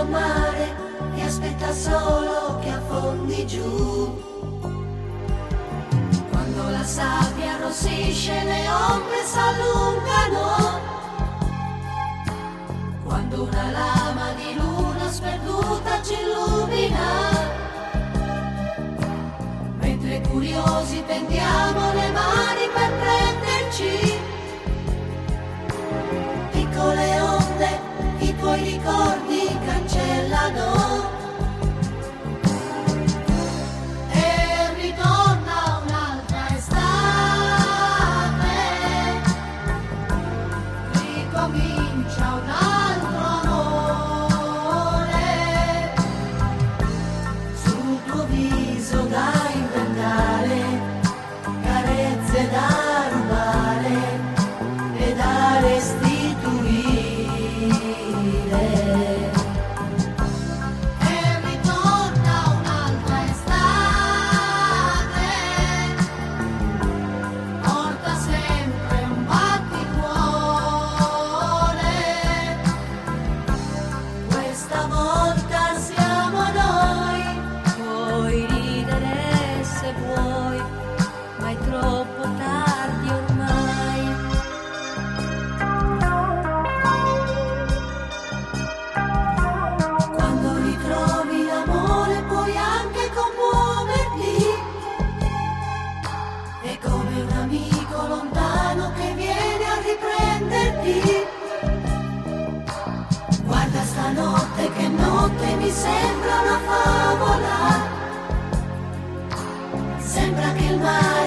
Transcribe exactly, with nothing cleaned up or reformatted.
un mare che aspetta solo che affondi giù. Quando la sabbia arrossisce, le ombre s'allungano. Quando una lama di luna sperduta ci illumina. Mentre curiosi tendiamo le mani per prenderci. Piccole onde, i tuoi ricordi cancellano. E ritorna un'altra estate. Ricomincia un altro amore. Sul tuo viso da inventare, carezze da rubare e da restituire. E ritorna un'altra estate, porta sempre un batticuore. Questa volta siamo noi. Puoi ridere se vuoi, ma è troppo tardi ormai. Quando ritrovi l'amore puoi anche commuoverti. È come un amico lontano che viene a riprenderti. Guarda stanotte che notte, mi sembra una favola. Sembra che il mare